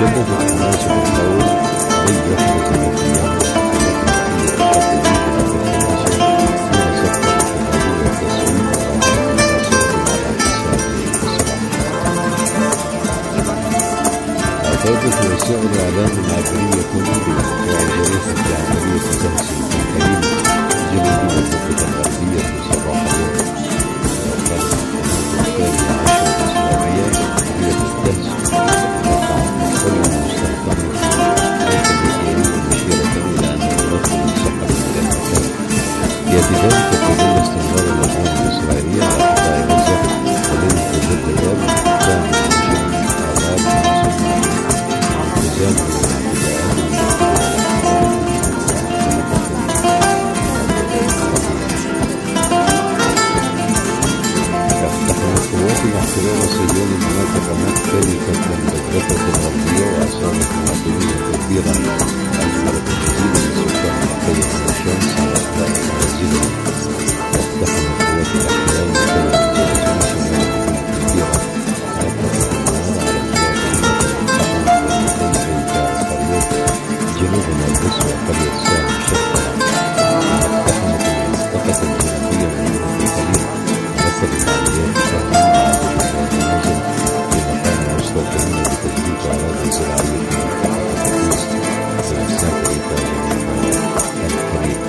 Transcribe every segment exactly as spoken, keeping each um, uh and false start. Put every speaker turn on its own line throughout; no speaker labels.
شدة التناسب القول أي يحدث الاهتمام أعتقد في وسائل الإعلام المعبرية كوميديا وجريفة في عملية تهزم الكريم جنوبية الخطة الغربية في صباح اليوم. وكانت القناة الثانية عشر الإسلامية هي تستهزئ وقعت كل المستوطنة لكن يريد مشيرة إلى أن يمثل السحر إلى المكان. في ذلك تظل استمرار الهجوم الإسرائيلي على قطاع غزة الذي تجدد كان احتلال الصهيوني المناطق مختلفة بالضفة الغربية وأصابت مواطنين كثيرا أجملت الجزيرة من سكان مختلف من الشمس على أطراف الجزيرة. واقتحم قوات الاحتلال مختلف كثيرا أطلقت النار على جنوب نابلس وقرية سام شرقا. اقتحمت المنطقة الجنوبية من القليل مثل العمليات التهجير المنازل في مكان المستوطنين بتجديد أراضي زراعية في منطقة القدس في مسافة الكريم.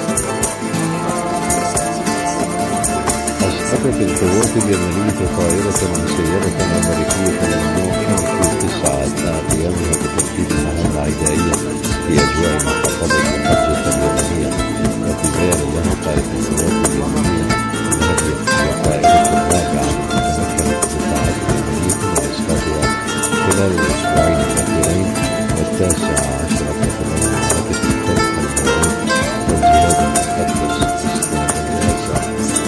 أسقطت القوات اليمنية طائرة مسيرة أمريكية من نوع كي تسعة أثناء قيامها بتنفيذ مهام عدائية في أجواء محافظة الحجة اليمنية. وفي غير لها قائد القوات اليمنية الهادية وطائرة الرابعة تمكنت الدفاعات اليمنية من إسقاطها خلال الأسبوعين الأخيرين. والتاسع عشر من المعركة الثالثة الموعود والجهاد المقدس استناد غزة.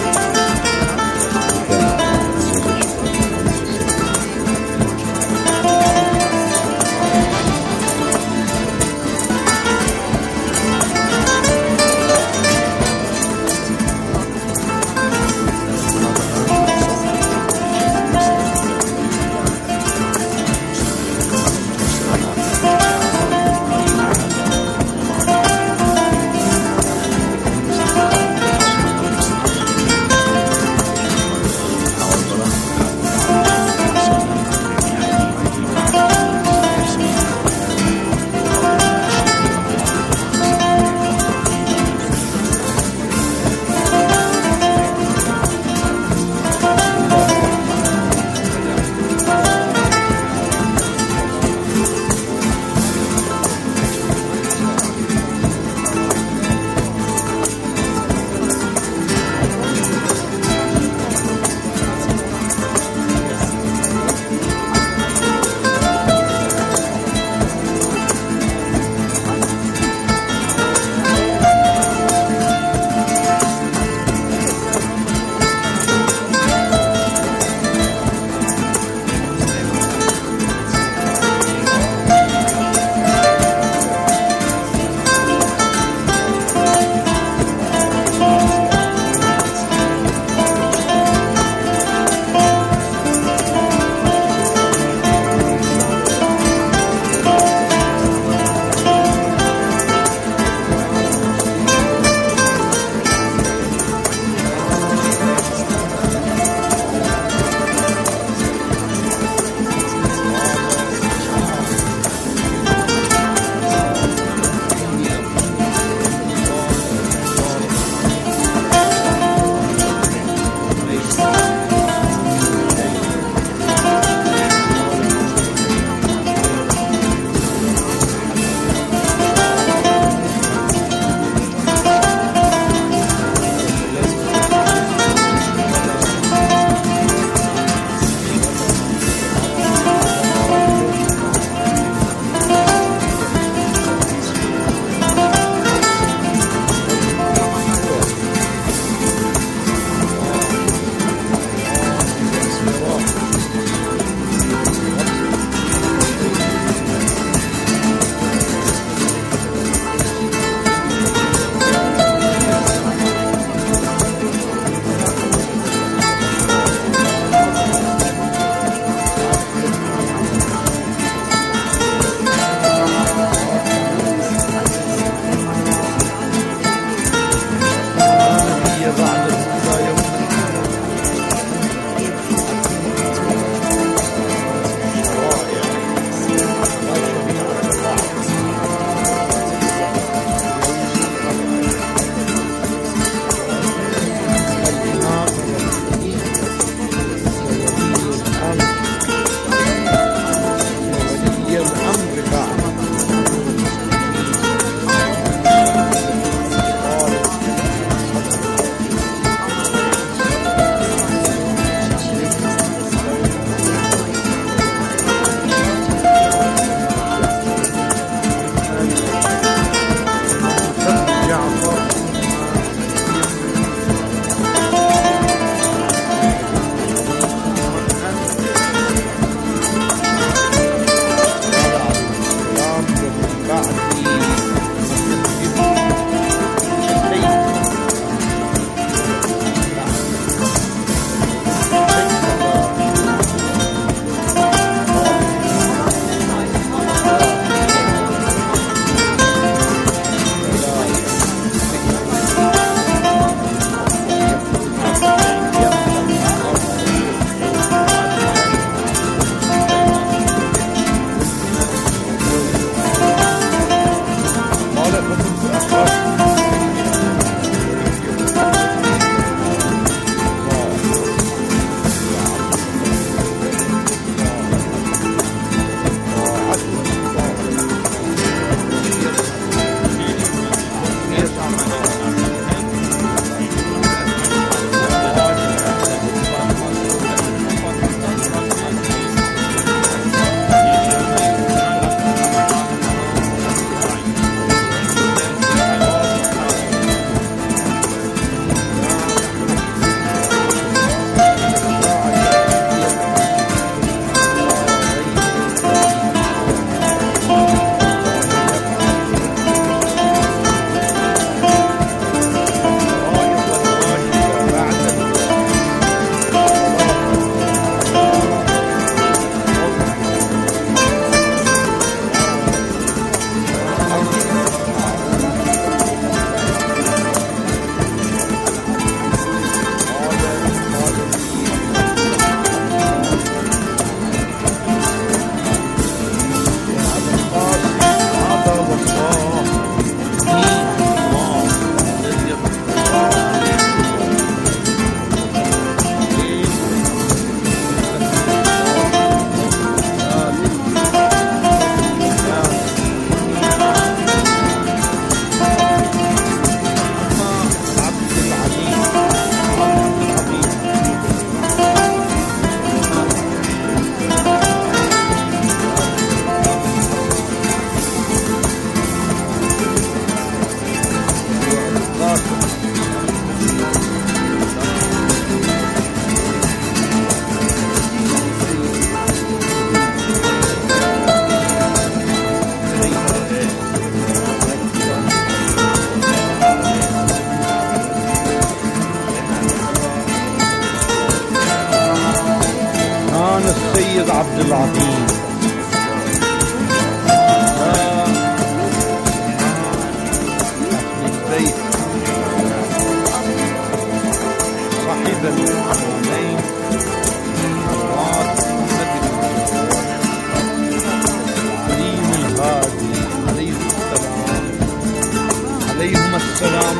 السلام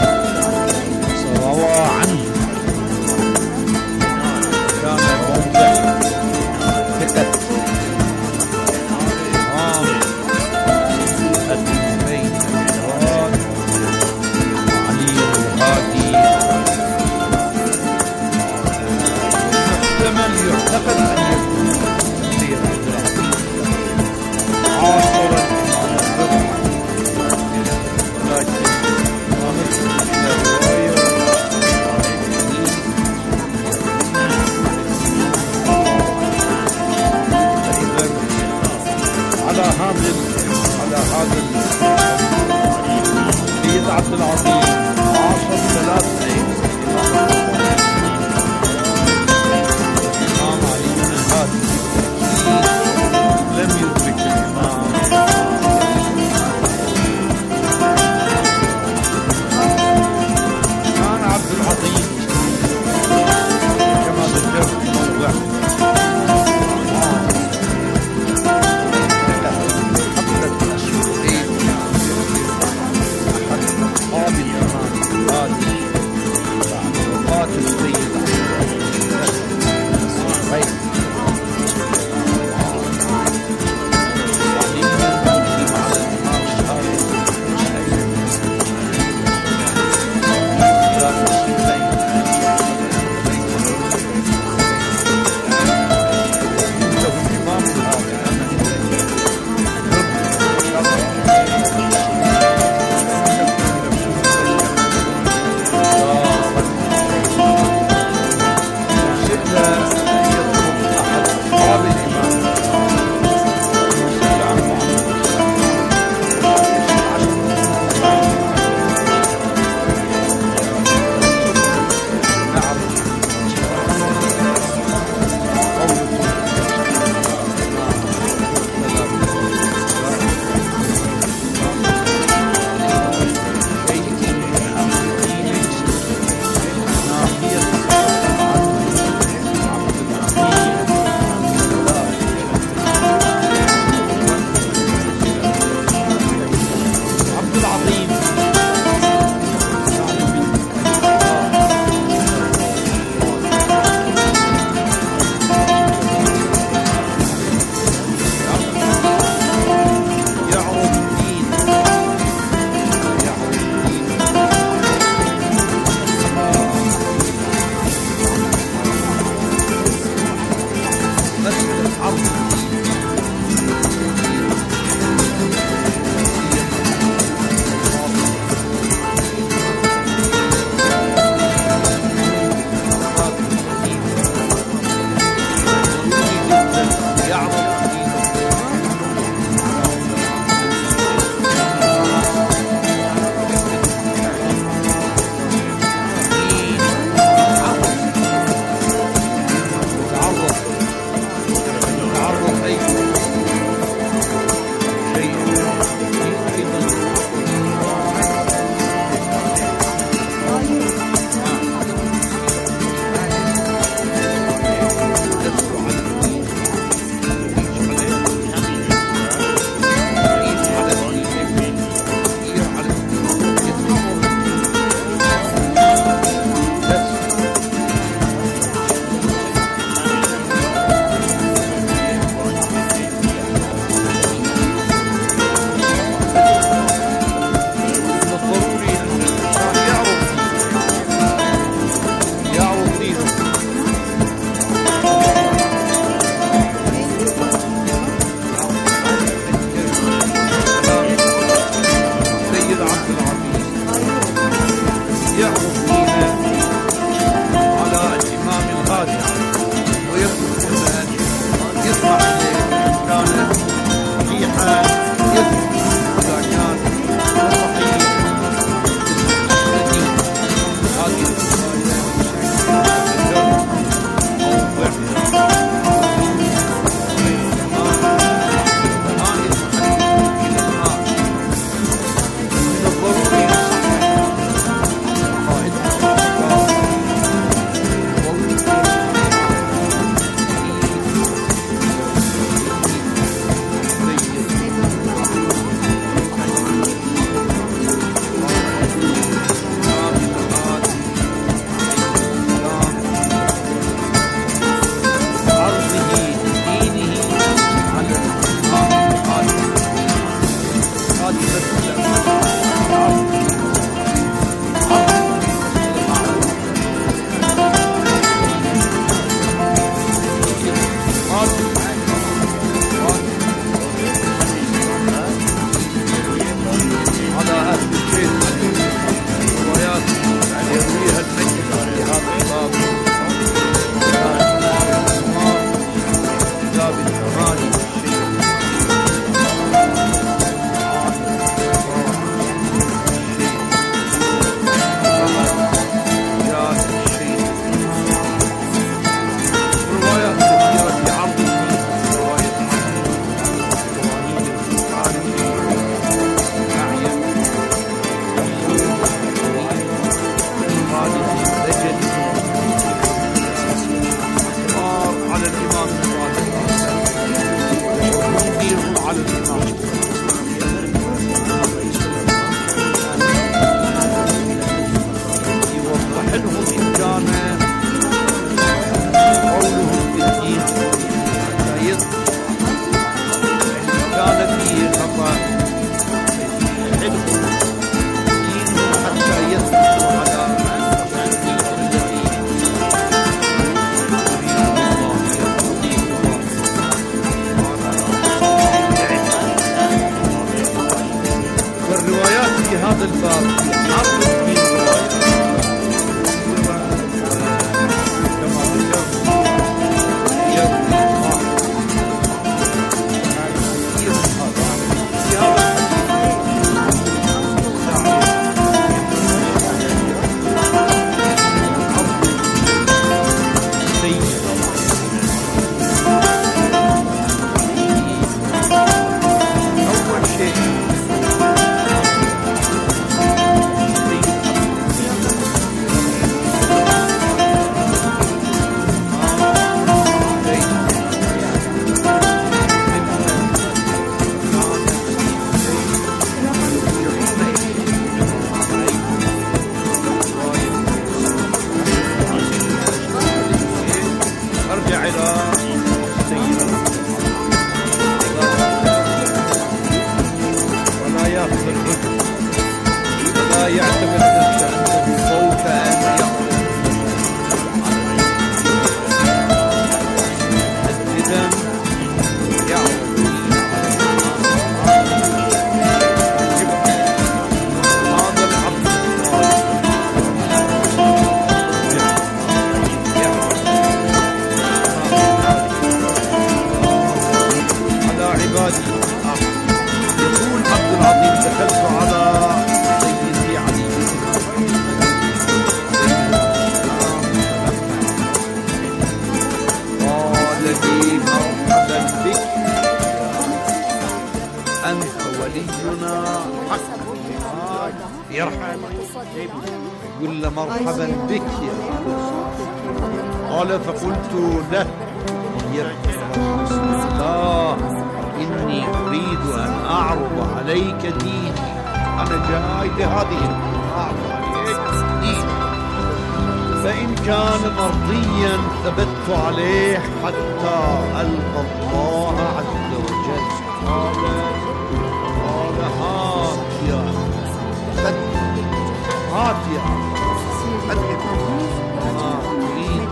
روى عنه كان موضع ثقة إمام الدين الهاد علي الهادي محتمل يعتقد أن يكون تفسير عبد العظيم عاصرا لكن على هذا على هذا سيد عبد العظيم عاصر ثلاث سنين الإمام علي بن الهادي لم يدرك الإمام كان عبد العظيم كما ذكرت موضع أصحاب الإمام الهادي بعد وفاة هذا الباب حافظ في رواية كما ذكر يقول له مرحبا بك يا قال فقلت له يا الله إني أريد أن أعرض عليك ديني، أنا جاي لهذه أعرض عليك ديني، فإن كان مرضيا ثبت عليه حتى ألقى الله عز وجل. قال قال هات يا هات يا أدرك ما أريد.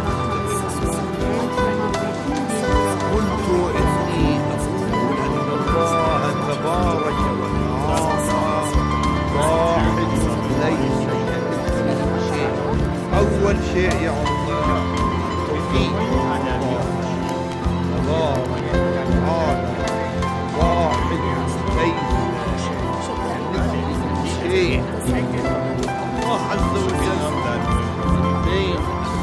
قلت إني أقول أن الله تبارك وتعالى واحد ليس كمثله شيء. أول شيء يعني توحيد الله تبارك وتعالى واحد ليس كمثله شيء. الله عز وجل بين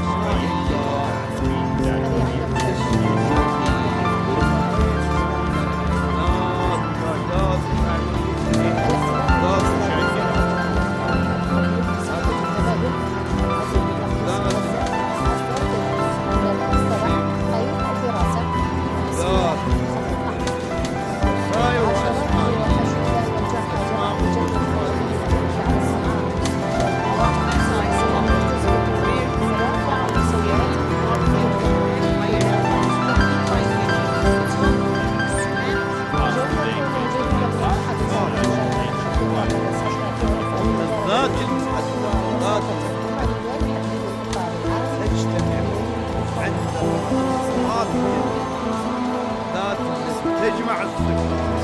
تجمع الذكرى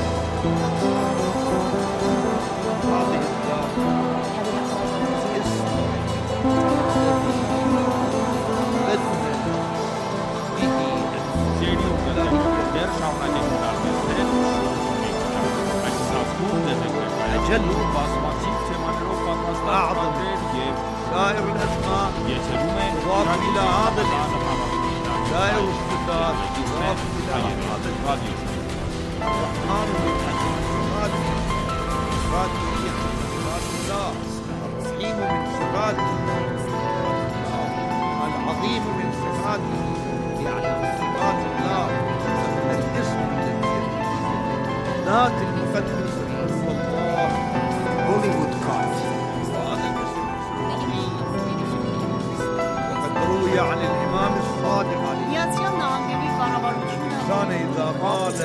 هذه الذات اسم أجل أعظم سائر الأسماء يضاف إلى هذا الاسم، سائر الصفات يضاف إلى هذا الراديو. الرحمن صفات صفات الله، الرحيم من صفاته، العظيم من صفاته، يعني صفات الله. الاسم الذي ذات المقدس هو الله هوليوود كات، وهذا الاسم وقد روي عن الإمام الصادق عليه الإنسان إذا قال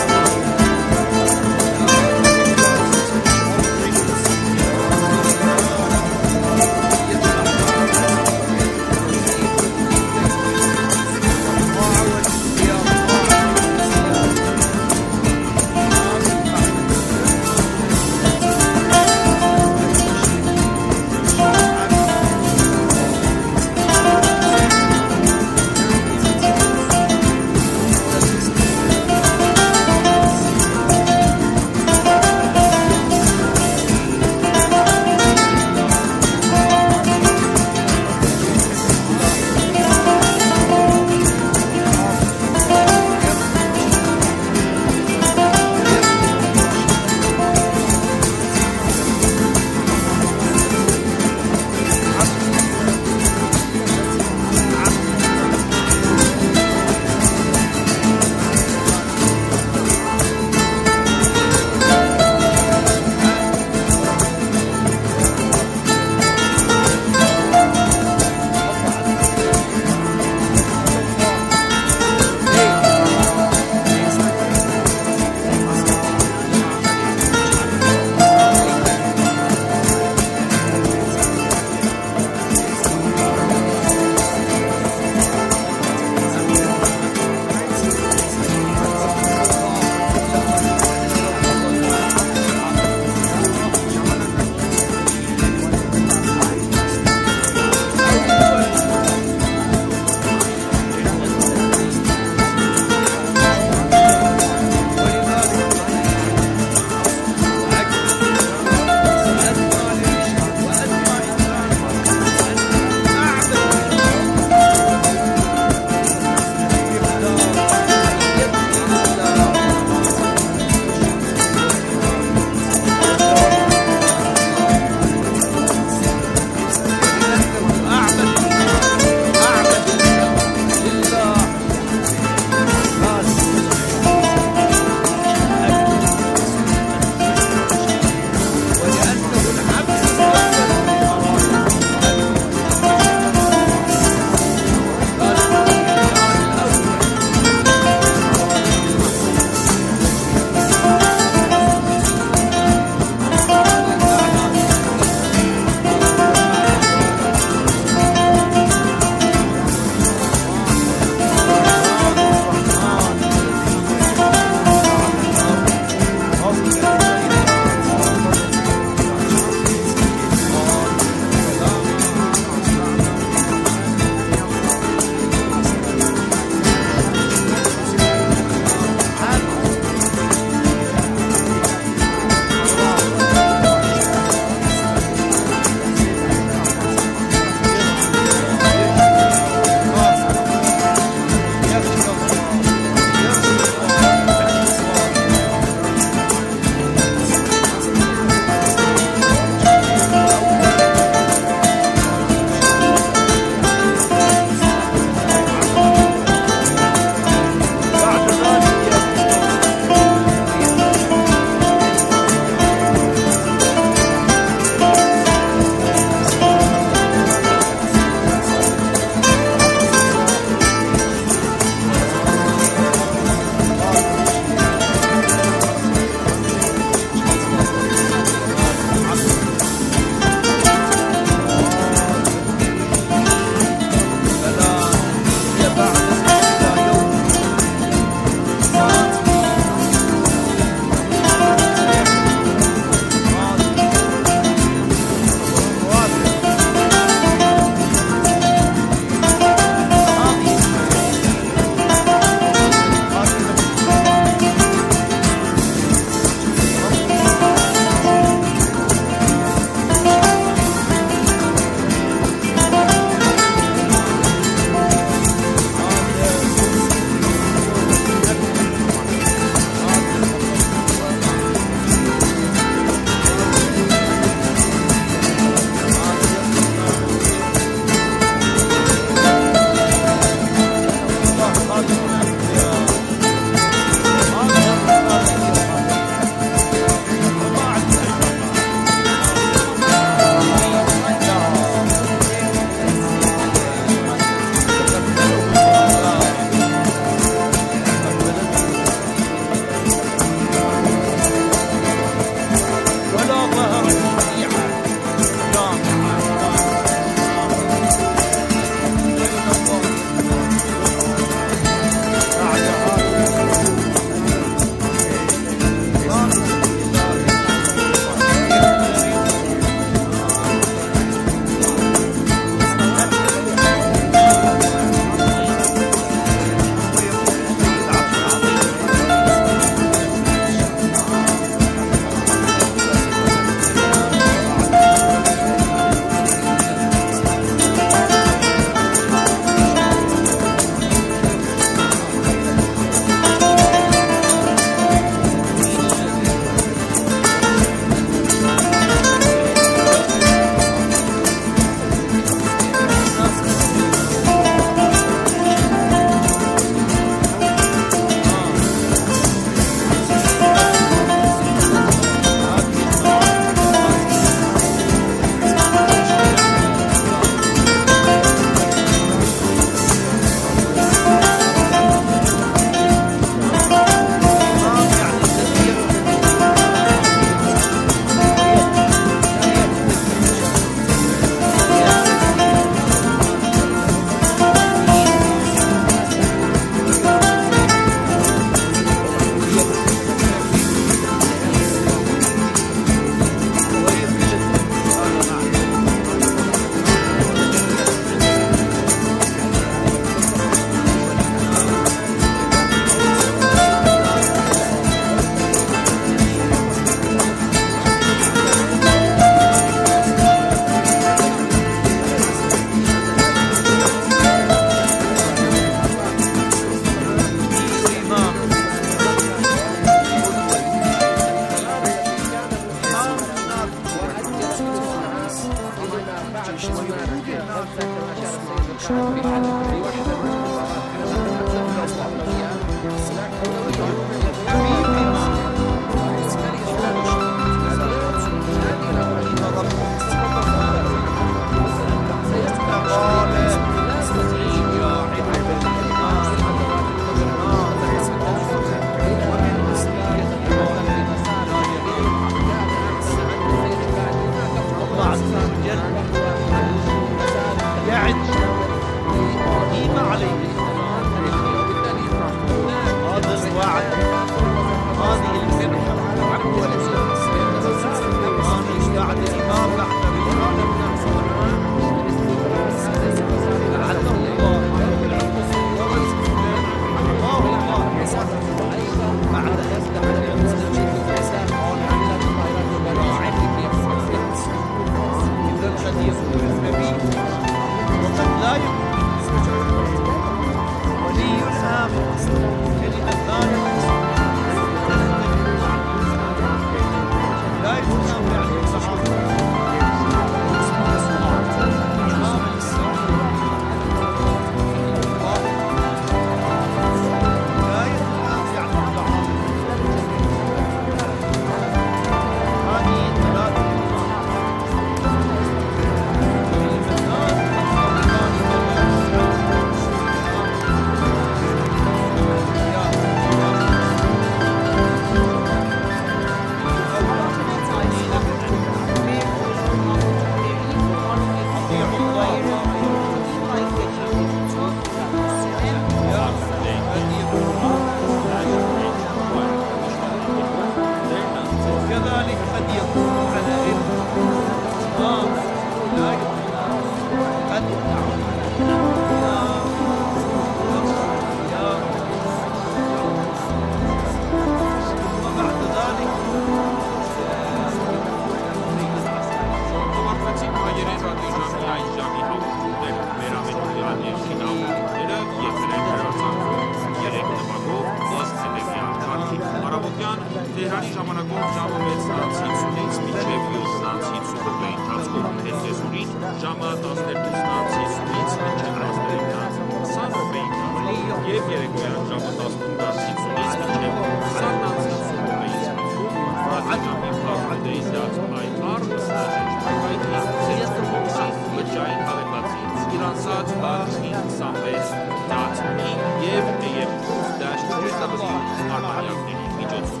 հրապարակում ժամը վեցից հինգից մինչև յոթից հինգ րոպեի ընթացքում Թերգեզուրին, ժամը տասներկուից հինգից մինչև տասներեքից քսան րոպեի ընթացքում և երեկոյան ժամը տասնութից հինգից մինչև քսանից հինգ րոպեի ընթացքում ռադիոկայանի փառատոնի դաց այն առնստահեջ հայտնի բջջային հավելվածի իրանցած հինգ քսանվեց դաց մի և և դաշտ ջրտաբզի արմանյակների միջոցով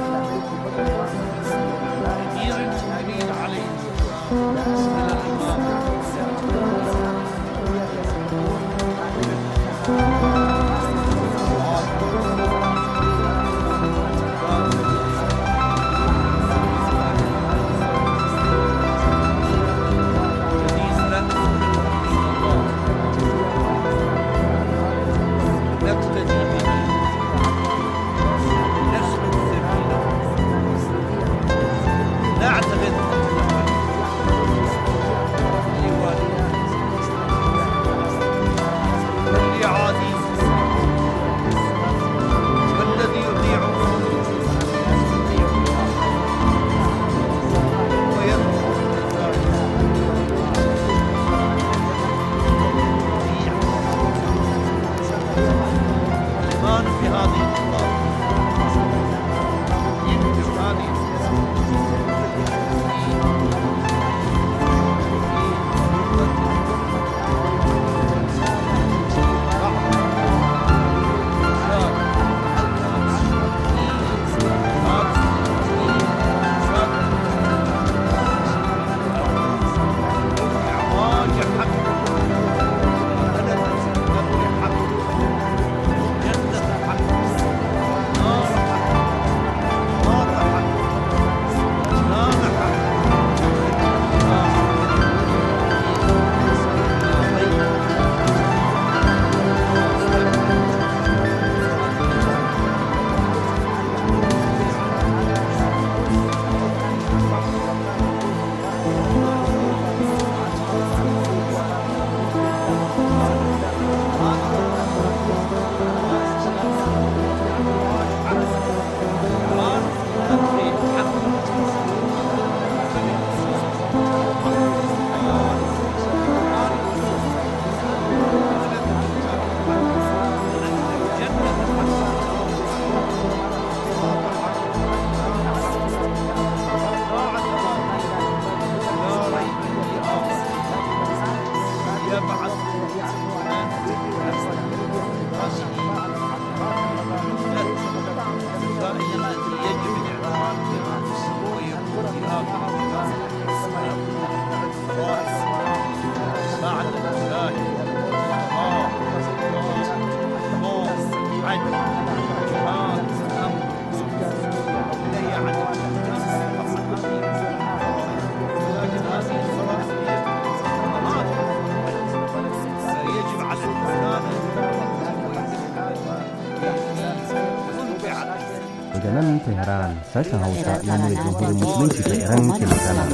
Perjalanan Teheran, Sasha Hausa yang milik Jamhuri Muslim di Iran ke Lebanon.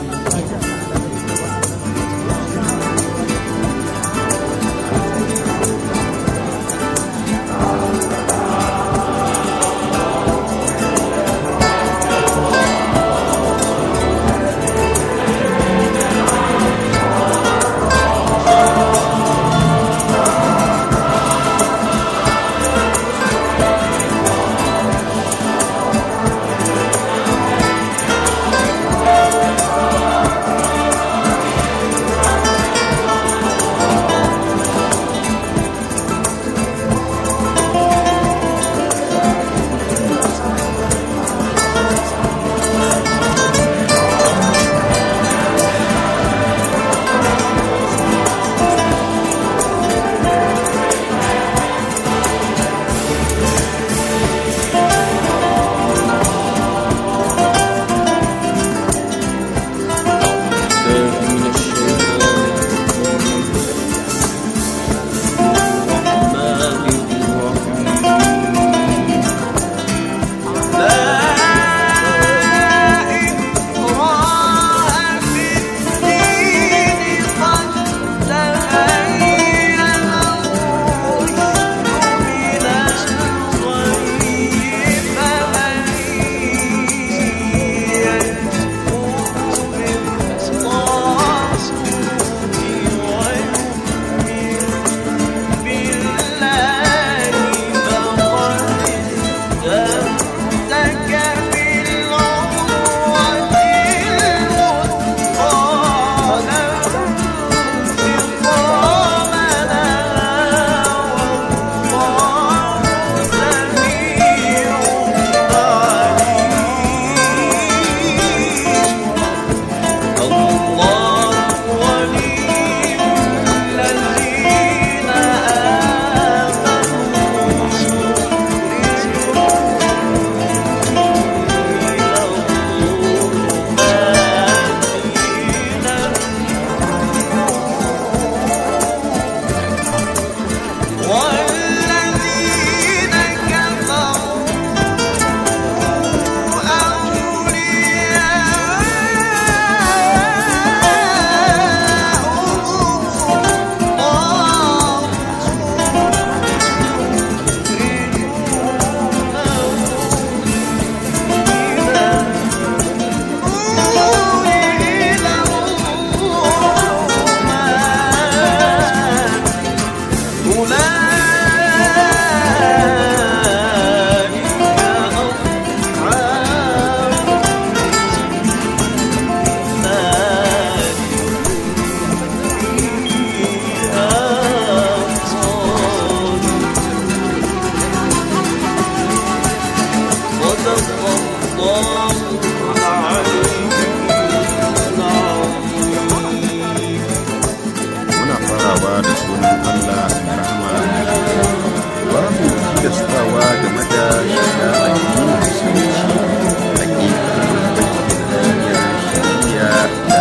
game da shiga addinin musulunci hakikanin bayyana shari'a da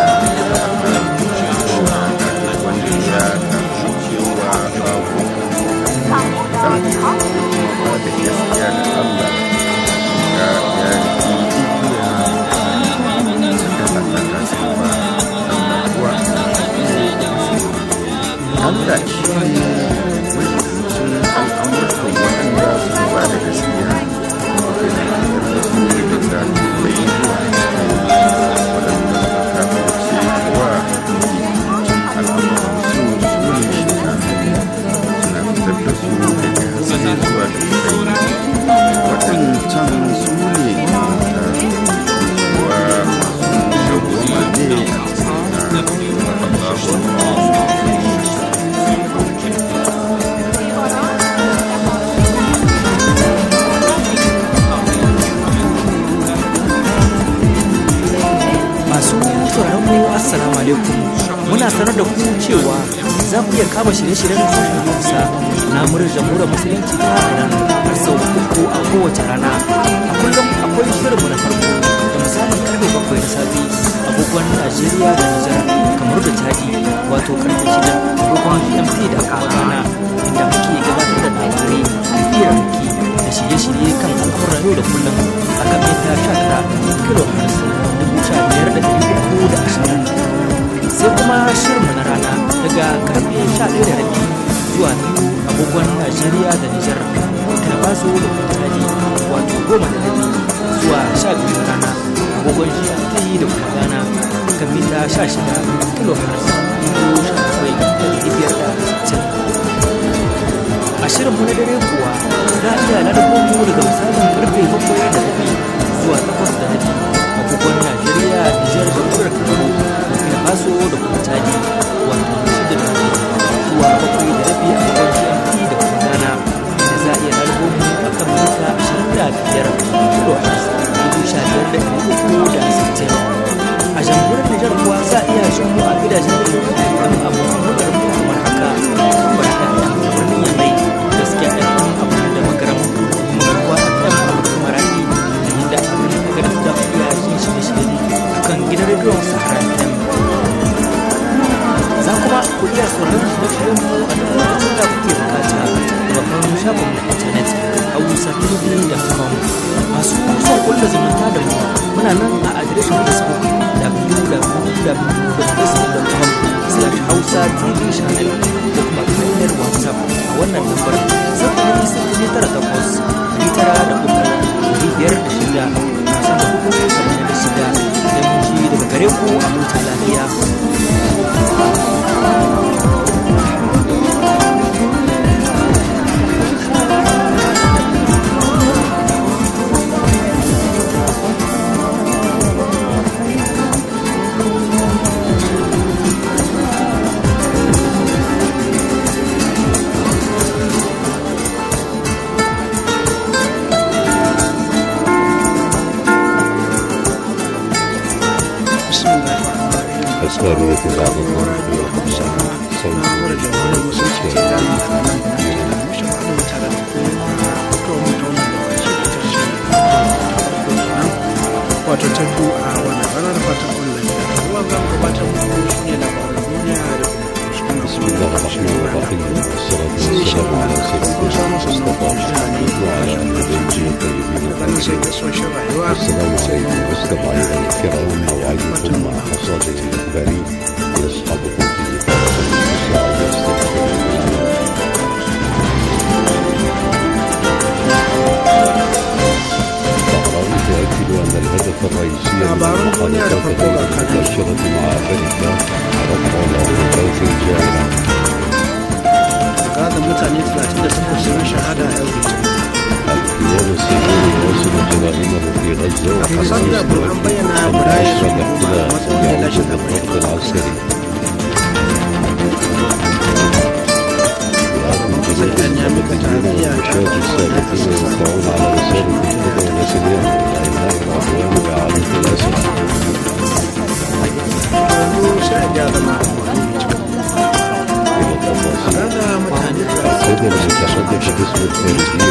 wanda ya cewa babu kan ba da gaskiya da Allah ya yarki igiya da Allah ta ba Allah kuwa Allah shi ne mahimmancin al'amurkan waɗanda su ba da gaskiya da su ne daga mai waɗanda suka kafirce kuwa mahimmancin al'amuran su su ne shekaru suna fitar da su daga haske zuwa da kai waɗancan su ne mata kuwa masu shagoma ne a cikin na
Assalamu alaikum, muna sanar da ku cewa za ku iya kama shirye-shiryen sashen Hausa na murar jamhuriyar musulunci ta Iran har sau uku a kowace rana. A kullum akwai shirinmu na farko da misalin karfe bakwai na safe agogon Najeriya da Nijar kamar da Chadi wato karfe shida agogon G M T da kuma Ghana inda muke gabatar da labarai da hirarraki da shirye-shirye kan al'amuran yau da kullum a kan mita sha tara kilo hamsin dubu sha biyar da ɗari uku da ashirin. Sai kuma shirinmu na rana daga karfe sha ɗaya da rabi zuwa biyu agogon Najeriya da Nijar da bazo da kuma Chadi wato goma da rabi zuwa sha biyu na rana agogon G M T da kuma Ghana kan mita sha shida kilo hamsin dubu sha bakwai da ɗari biyar da sittin. A shirinmu na dare kuwa za a iya lalabo mu daga misalin karfe bakwai da rabi zuwa takwas da rabi agogon Najeriya, Nijar da kuma Kamaru da Faso da kuma Chadi wato shida da rabi zuwa bakwai da rabi agogon G M T da kuma Ghana da za a iya lalabo mu a kan mita ashirin da biyar kilo dubu sha biyar da ɗari uku da sittin. A jamhuriyar Nijar kuwa za a iya shan mu a gidajen rediyo da abokan hulɗar mu kamar haka Tumbar F M a birnin Yamai, Gaskiya F M a birnin da Magaram, kuma Garkuwa F M a birnin Maradi da a birnin Agadas da iya yin shirye-shirye a kan gidan rediyon Sahara F M. Za kuma ku iya sauraron shirye-shiryen mu a duk lokacin da kuke bukata da babban shafin na intanet hausa t v dot com. Masu son kulla zumunta da mu muna nan a adireshin Facebook w w w dot facebook dot com slash hausa tv channel ko kuma ta hanyar WhatsApp a wannan lambar sifili sifili tara takwas tara da uku biyar da shida kusan da uku saba'in da shida da mun ji daga gare ku a huta lafiya.
أسرارية بعض الظروف والأخبار صوت
wato ta biyu a wannan ranar fatan online da ruwa za mu gabatar muku shi ne labaran duniya da kuma
بسم الله الرحمن الرحيم والصلاة والسلام على سيدنا المصطفى وعلى آله الطيبين الطاهرين. السلام عليكم مستمعينا الكرام، موعدكم مع حصاد الإخباري يصحبكم في الساعة يستكمل تؤكد أن الهدف الرئيسي من المحادثات غير المباشرة مع أمريكا رفع العقوبات الجارية.
هذا متعني ثلاثين سنة سنة شهادة
الكيان الصهيوني يواصل جرائمه في غزة وحماس أن أشرب اختلاف يعود بالضغط العسكري. جنود المتدينين والمشاة السابقين يوقعون على رسالة الهدى ونتنياهو لإنهاء العدوان وإعادة الأسرى. إلى التفاصيل. السيد المتحدث باسم الخارجية